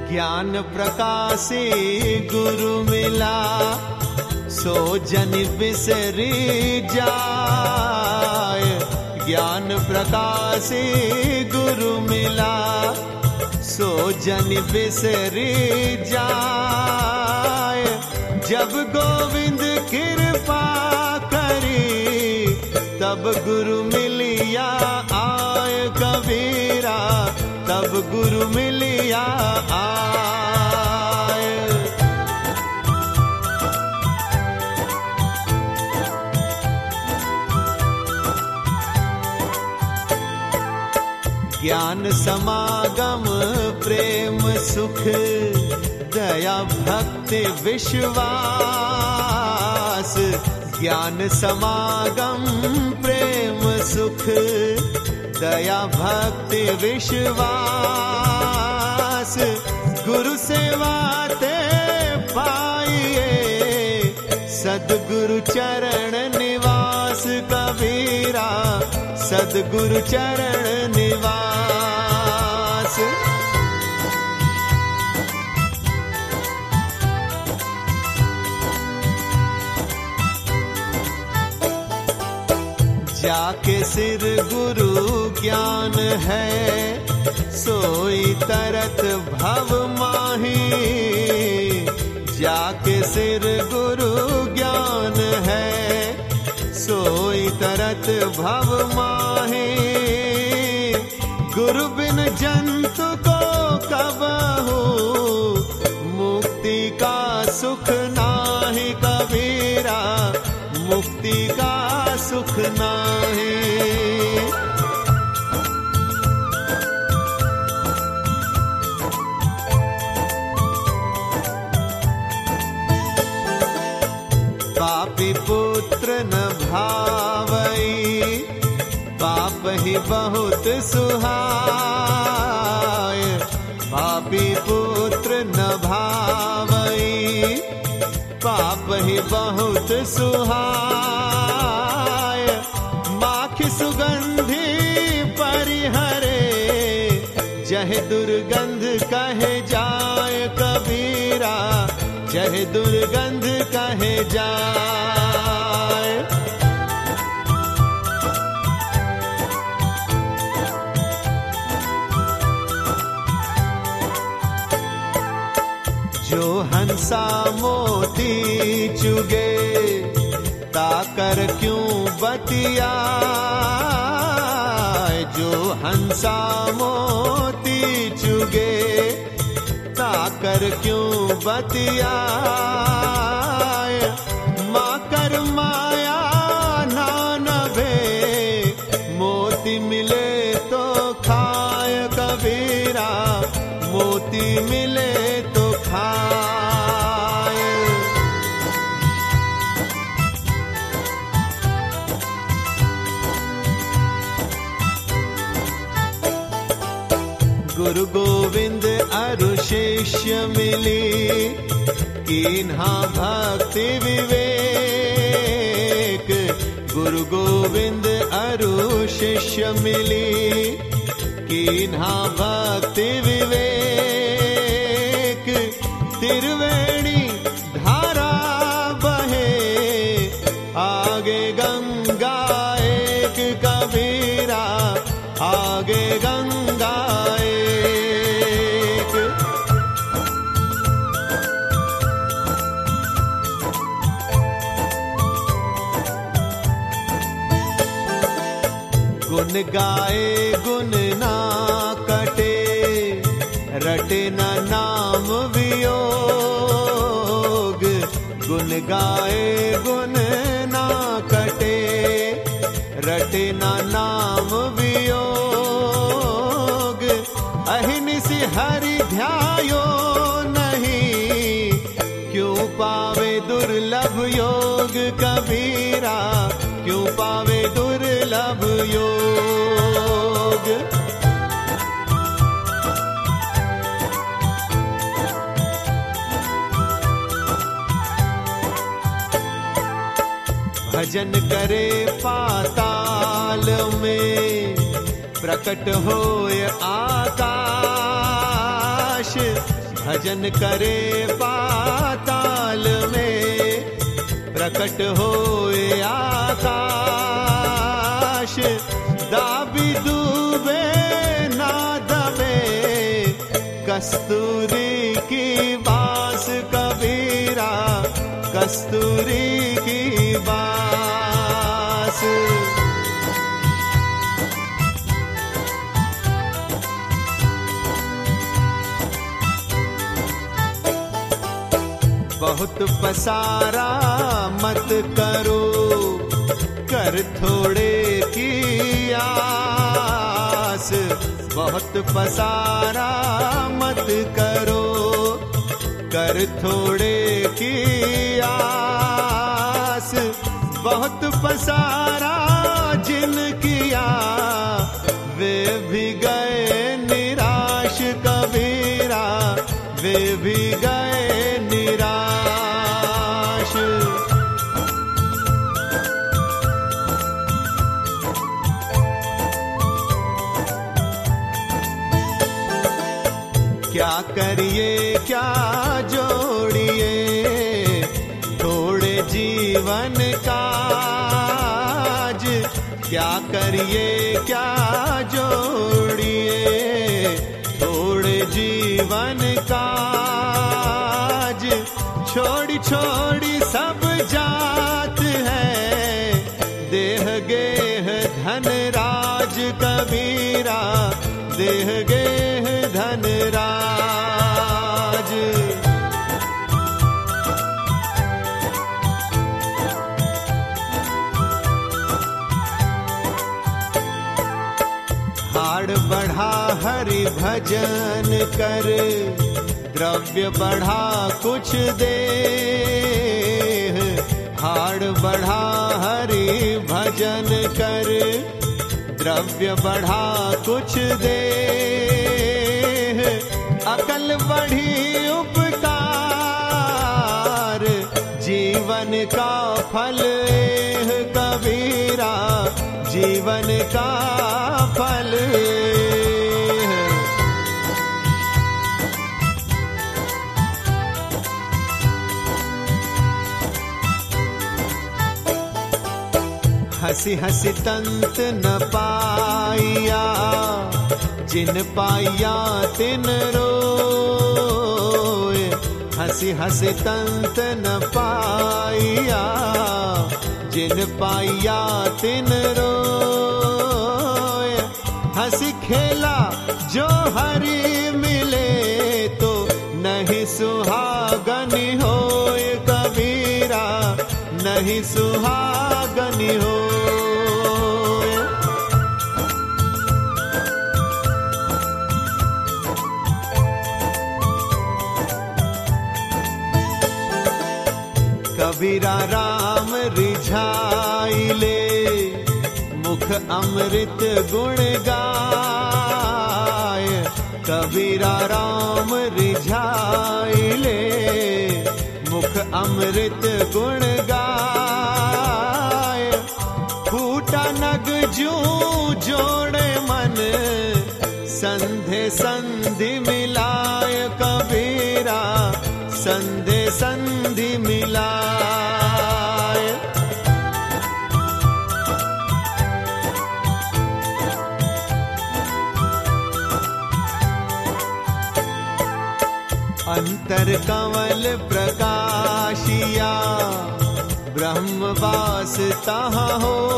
ज्ञान प्रकाशे गुरु मिला, सो जन बिसरी जाय। ज्ञान प्रकाशे गुरु मिला, सो जन बिसरी जाय। जब गोविंद कृपा करी, तब गुरु मिलिया आय कबीरा, तब गुरु मिलिया आय। ज्ञान समागम प्रेम सुख, दया भक्ति विश्वास। ज्ञान समागम प्रेम सुख, दया भक्ति विश्वास। गुरु सेवा ते पाइए, सद्गुरु चरण निवास कबीरा, सद्गुरु चरण निवास। जाके सिर गुरु ज्ञान है, सोई तरत भव माही। जाके सिर गुरु ज्ञान है, सोई तरत भव माही। गुरु बिन जंतु को कबहू, मुक्ति का सुख नाही कबीरा, मुक्ति का सुख नाही। पापी पुत्र न भावई, पाप ही बहुत सुहाय। पापी पुत्र न भावई, पाप ही बहुत सुहाय। माखी सुगंधी परिहरे, जह दुर्गंध कहे जाय कबीरा, जह दुर्गंध कहे जाय। जो हंसा मोती चुगे, ताकर क्यों बतियाए। जो हंसा मोती चुगे, ताकर क्यों बतियाए। माकर माया ना नभे, मोती मिले तो खाए कबीरा, मोती मिले तो खाए। गुरु गोविंद अरु शिष्य मिली, कीन्हा भक्ति विवेक। गुरु गोविंद अरु शिष्य मिली, कीन्हा भक्ति विवेक। त्रिवेणी धारा बहे, आगे गंगा एक कबीरा, आगे गंगा एक। गुन गाए गुन ना कटे, रटे न नाम वियोग। गुन गाए गुन ना कटे, रटे न नाम वियोग। अहिनिसि हरि ध्यायो नहीं, क्यों पावे दुर्लभ योग कबीरा, क्यों पावे दुर्लभ योग। भजन करे पाताल में, प्रकट होय आकाश। भजन करे पाताल में, प्रकट होए आकाश, दाबी डूबे ना दबे, कस्तूरी की बास कबीरा, कस्तूरी की बास। बहुत पसारा मत करो, कर थोड़े की आस। बहुत पसारा मत करो, कर थोड़े की आस। बहुत पसारा जिन किया, वे भी गए निराश कबीरा, वे भी गए निराश। क्या करिए क्या जोड़िए, थोड़े जीवन काज। क्या करिए क्या जोड़िए, थोड़े जीवन काज। छोड़ी छोड़ी सब जात है, देह गेह धन राज कबीरा, देह गेह धन राज। हाड़ बढ़ा हरि भजन कर, द्रव्य बढ़ा कुछ दे। हाड़ बढ़ा हरि भजन कर, द्रव्य बढ़ा कुछ दे। अकल बढ़ी उपकार, जीवन का फल कबीरा, जीवन का फल। हंसी हंसी तंत न पाइया, जिन पाइया तिन रोए। हंसी हंसी तंत न पाइया, जिन पाइया तिन रोए। हंसी खेला जो हरि मिले, तो नहीं सुहागन होए कबीरा, नहीं सुहागन हो। कबीरा राम रिझाई ले, मुख अमृत गुण गाय। कबीरा राम रिझाई ले, मुख अमृत गुण गाय। फूटा नग जू जोड़े मन, संधे संधि मिलाय कबीरा, संधे संधि मिलाय। अंतर कमल प्रकाशिया, ब्रह्मवास तहाँ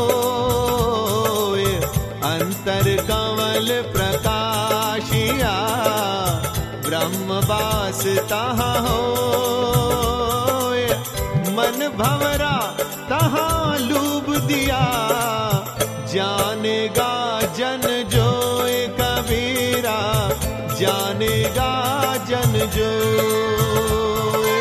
होए। अंतर कमल प्रकाशिया, ब्रह्मवास तहाँ होए। मन भंवरा तहाँ लूब दिया, जानेगा जन जोए कबीरा, जानेगा जन जोए।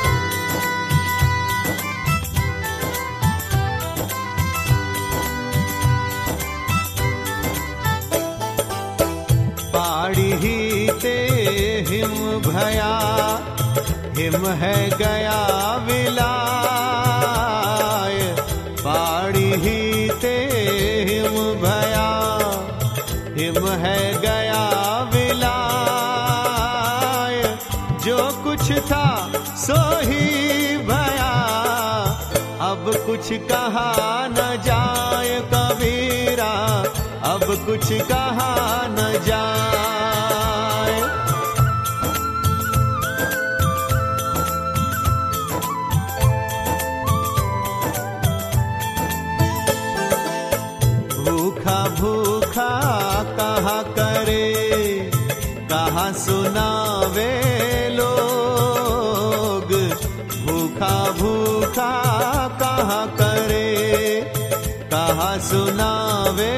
पाड़ी ही ते हिम भया, हिम है गया विलाय। पाड़ी ही ते हिम भया, हिम है गया विलाय। कुछ कहा न जाए कबीरा, अब कुछ कहा न जाए। भूखा भूखा कहा करे, कहा सुनावे लोग। भूखा भूखा कहा करे, कहा सुनावे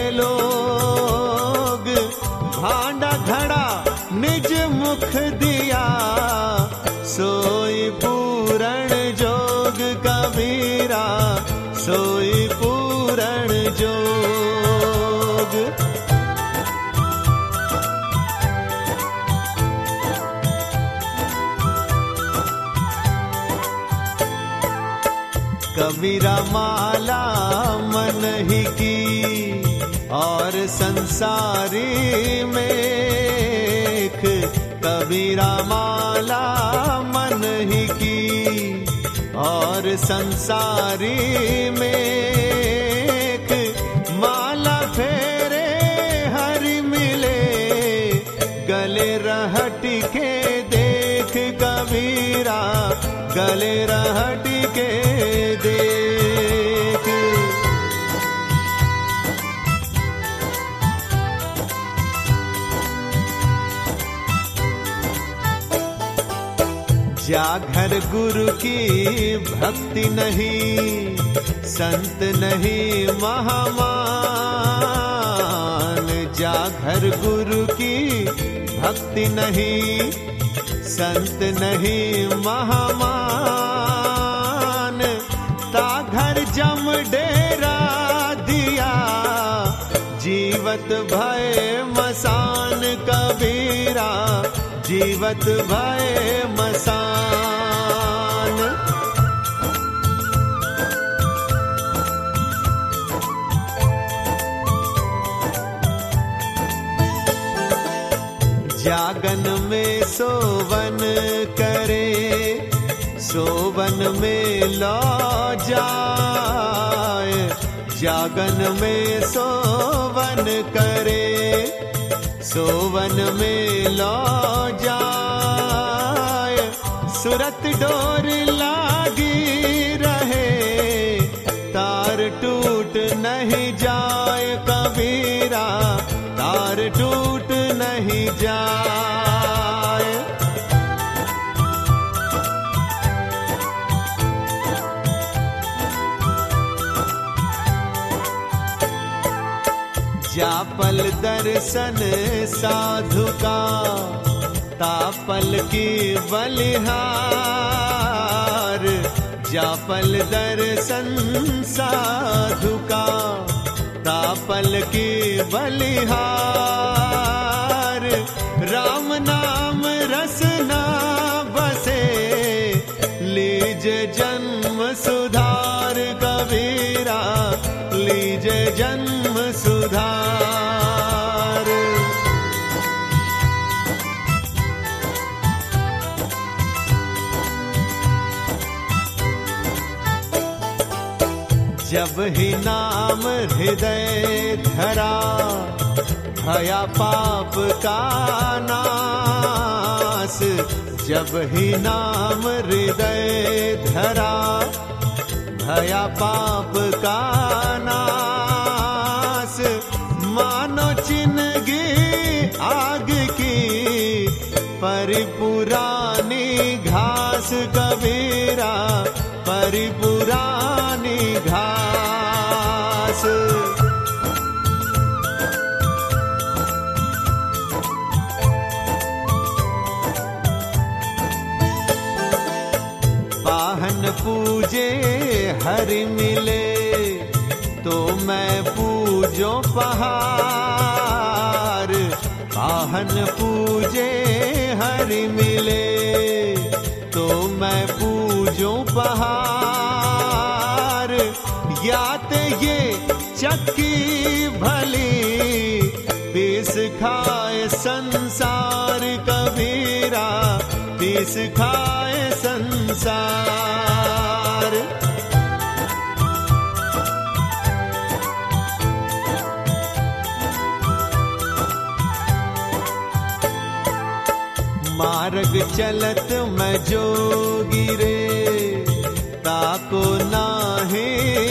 लोग। भांडा घड़ा निज मुख दिया, सोई पूरण जोग कबीरा, सोई पूरण जोग। कबीरा माला मन ही की, और संसारी मेख। कबीरा माला मन ही की, और संसारी मेख। माला फेरे हरि मिले, गले रहट के देख कबीरा, गले रहट के देख। जा घर गुरु की भक्ति नहीं, संत नहीं महामान। जा घर गुरु की भक्ति नहीं, संत नहीं महामान। ता घर जम डेरा दिया, जीवत भय मसान कबीरा, जीवत भय मसान। जागन में सोवन करे, सोवन में लौ जाए। जागन में सोवन करे, सोवन में लौ जाए। सुरत डोर लागी रहे, तार टूट नहीं जाए कबीरा, तार टूट नहीं जाए। जापल दर्शन साधु का, तापल की बलिहार। जापल दर्शन साधु का, तापल की बलिहार। राम नाम रसना बसे, लीजे जन्म सुधार कबीरा, लीजे जन्म सुधार। जब ही नाम हृदय धरा, भया पाप का नाश। जब ही नाम हृदय धरा, भया पाप का नाश। मानो चिन्हगी आग की, परिपुरानी घास कबीरा, परिपुरानी घास। पाहन पूजे हरि मिले, तो मैं पूजो पहाड़। पाहन पूजे हरि मिले, तो मैं पूजो पहाड़। यात ये चक्की भली, पीस खाए संसार कबीरा, पीस खाए संसार। मार्ग चलत मैं जोगी रे, ताको नाहे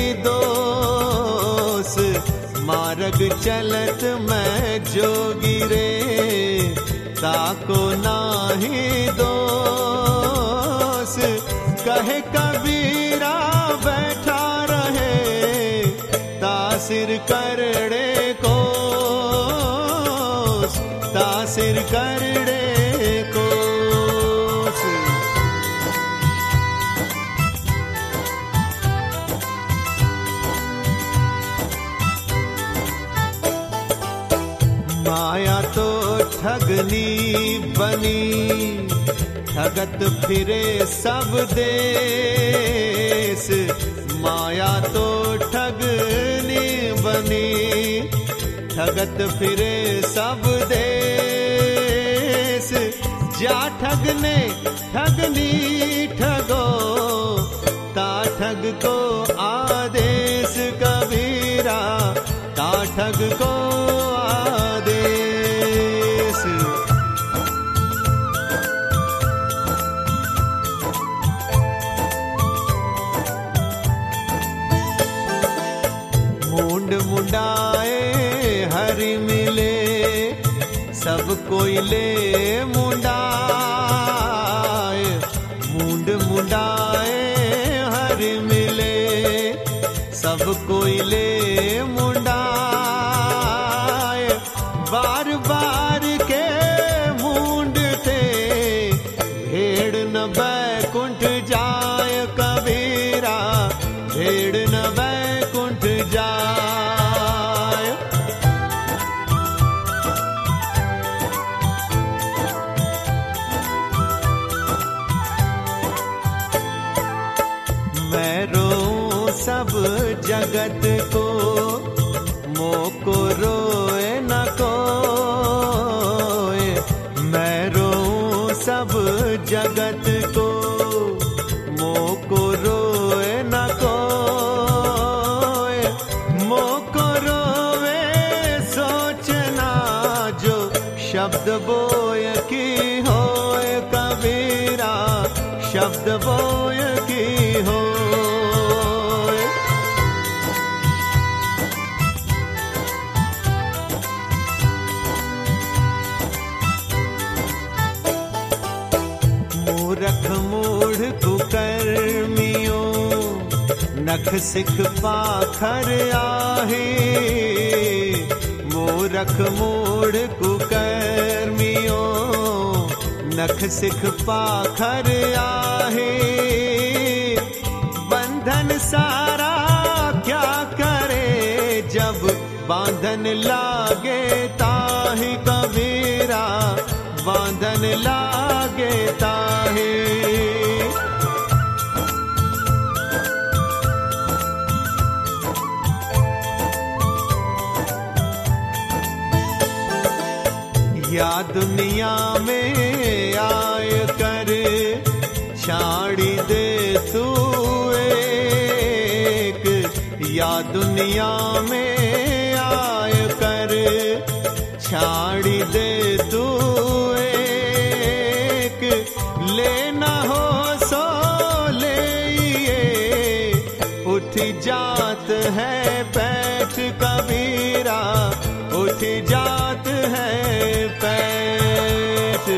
दोष। मार्ग चलत मैं जोगी रे, ताको नाहे दोष। कहे कबीरा बैठा रहे, तासिर करड़े कोस, तासिर करड़े कोस। माया तो ठगनी बनी, ठगत फिरे सब देश। माया तो ठगनी बनी, ठगत फिरे सब देश। जा ठगने ठगनी ठगो, ता ठग को आदेश कबीरा, ता ठग को आदेश। मुंड मुंडाए हरि मिले, सब कोई ले मुंडाए। मुंड मुंडाए हरि मिले, सब कोई ले मुंडाए। बार बार के मुंड थे, भेड़ न बैकुंठ जाय कबीरा, भेड़ न बैकुंठ जाय। मैं रो सब जगत को, मोको रोए न कोय। मैं रो सब जगत को, मोको रोए न कोय। मोको रोवे सोचना, जो शब्द बोय की होए कबीरा, शब्द बोय की होए। मूरख मूढ़ कुकर्मियों, नख सिख पाखर आहे। मूरख मूढ़ कुकर्मियों, नख सिख पाखर आहे। बंधन सारा क्या करे, जब बांधन लागे ताहि कबीरा, बांधन लागे ताहि। या दुनिया में आय कर, छाड़ी दे तू एक। या दुनिया में आय कर, छाड़ी दे तू एक। लेना हो सो ले, उठ जात है पैठ कबीरा, उठ जात है पैठ।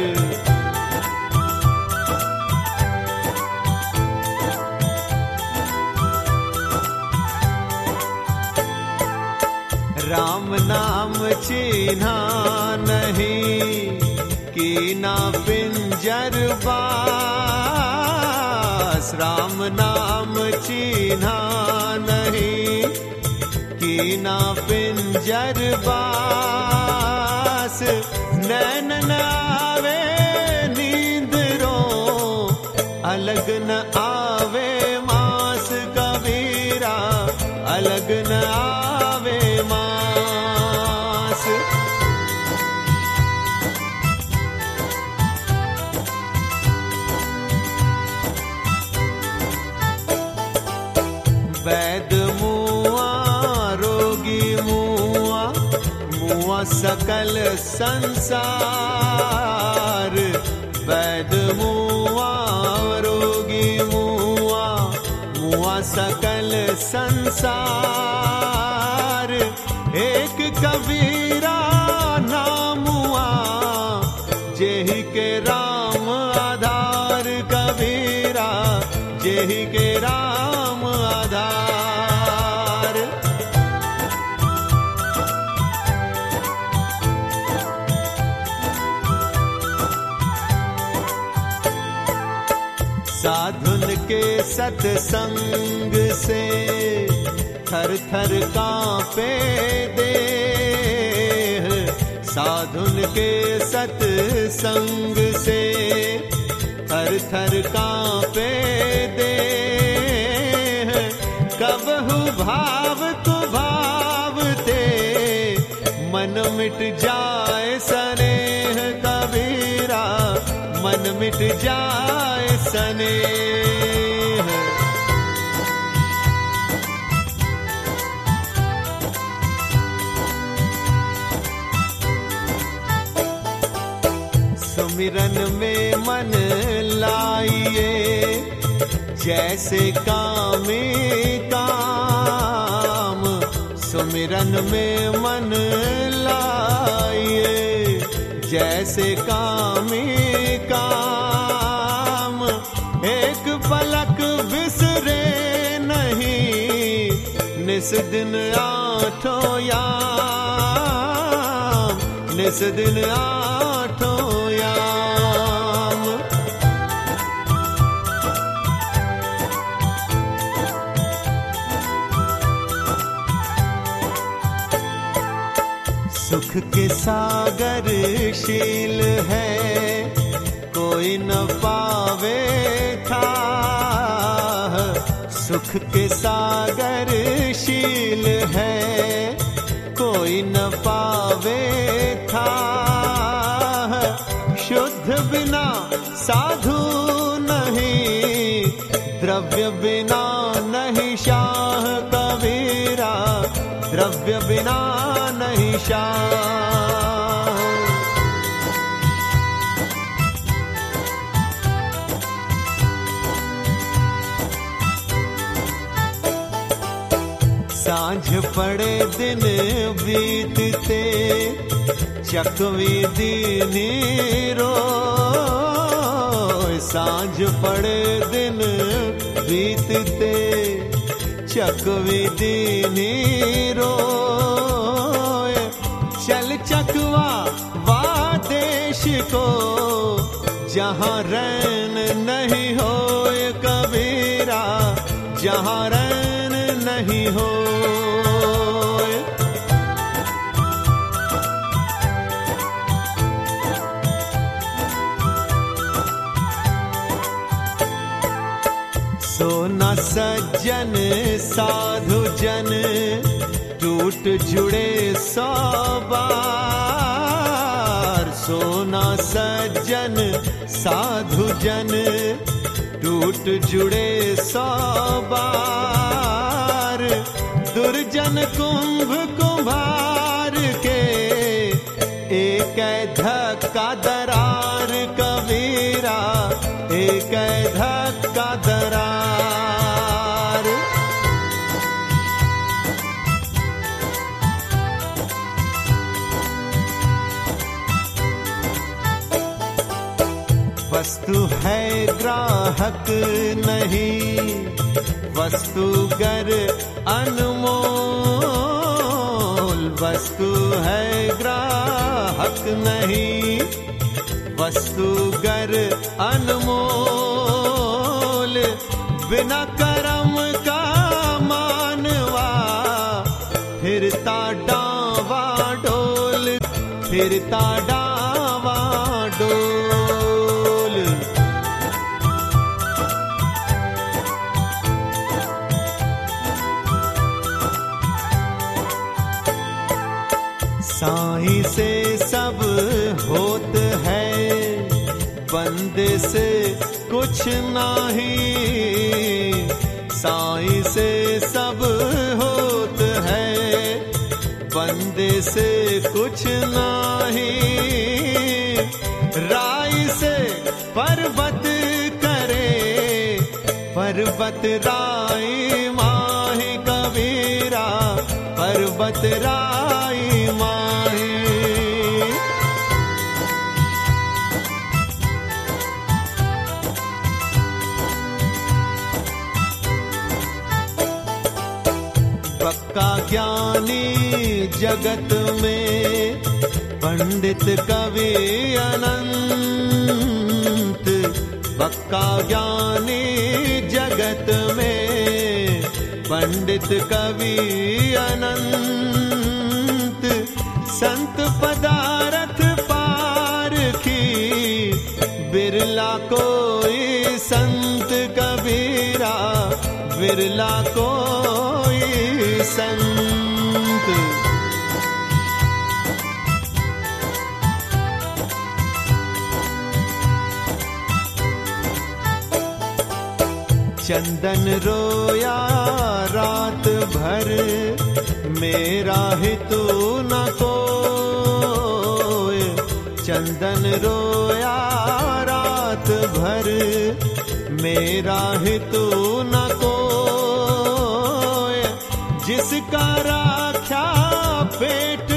राम नाम चिन्हा नहीं, कीना पिंजर बास। राम नाम चिन्हा नहीं, कीना पिंजर बास। नैन न आवे नींद रो, अलग न आवे मास कबीरा, अलग न आवे मास। वैद मुआ रोगी मुआ, मुआ सकल संसार। वैद मुआ रोगी मुआ, मुआ सकल संसार। एक कबीरा नाम हुआ, जेहि के राम आधार। कबीरा जेहि के राम आधार। साधुन के सत्संग से थर थर कांपे देह। साधुन के सत्संग से थर थर कांपे देह। कबहु भाव को भावते, मन मिट जाए स्नेह। कबीरा मन मिट जाए स्नेह। सुमिरन में मन लाइए, जैसे कामे काम। सुमिरन में मन लाइए, जैसे कामे काम। एक पलक बिसरे नहीं, निस दिन आठों याम। निस दिन आठों याम। सुख के सागर शील है, कोई न पावे था। सुख के सागर शील है, कोई न पावे था। शुद्ध बिना साधु नहीं, द्रव्य बिना नहीं शाह। कबीरा द्रव्य बिना नहीं शाह। सांझ पड़े दिन बीतते, चकवी दीनी रोए। सांझ पड़े दिन बीतते, चकवी दीनी रोए। चल चकवा वा देश को, जहाँ रैन नहीं होए। कबीरा जहाँ रैन नहीं होए। सोना सज्जन साधु जन, टूट जुड़े 100 बार। सोना सज्जन साधु जन, टूट जुड़े 100 बार। दुर्जन कुंभ कुम्हार के, एक धक्का दरार। कबीरा एक धक्का दरार। वस्तु है ग्राहक नहीं, वस्तुगर अनमोल। वस्तु है ग्राहक नहीं, वस्तुगर अनमोल। बिना कर्म का मानवा, फिरता डावा डोल। फिरता डावा डोल। साईं से सब होत है, बंदे से कुछ नहीं। साईं से सब होत है, बंदे से कुछ नहीं। राई से पर्वत करे, पर्वत राई माही कबीरा, पर्वत राई माही। पक्का ज्ञानी जगत में पंडित कवि अनंत, पक्का ज्ञानी जगत में पंडित कवि अनंत। संत पदारथ पारखी, बिरला कोई संत कबीरा, बिरला कोई संत। चंदन रोया रात भर, मेरा हितू न कोय। चंदन रोया रात भर, मेरा हितू न कोय। जिसका राख्या पेट